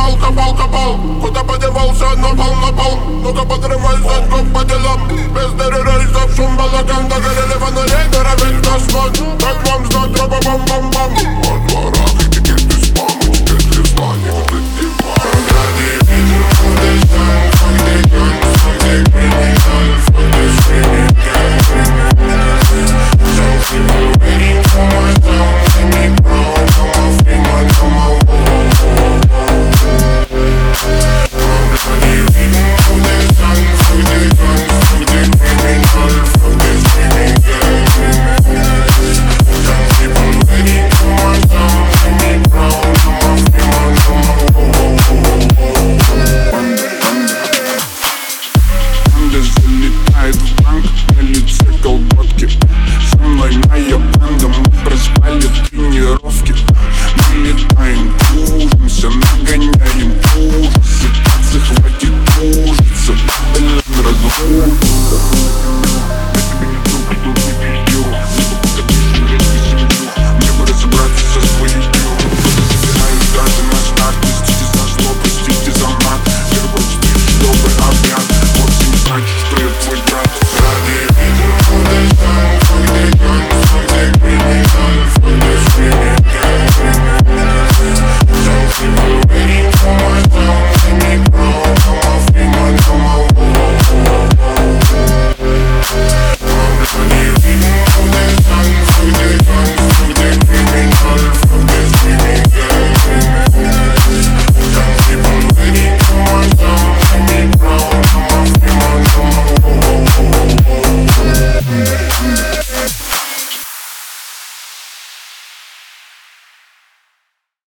копал, копал, копал. Куда подевался, напал. Ну-ка подрывай задку по делам. Без рейсов, шум балаган. Догорели фонари, гора весь космос. Как вам знать, тропа бам-бам-бам.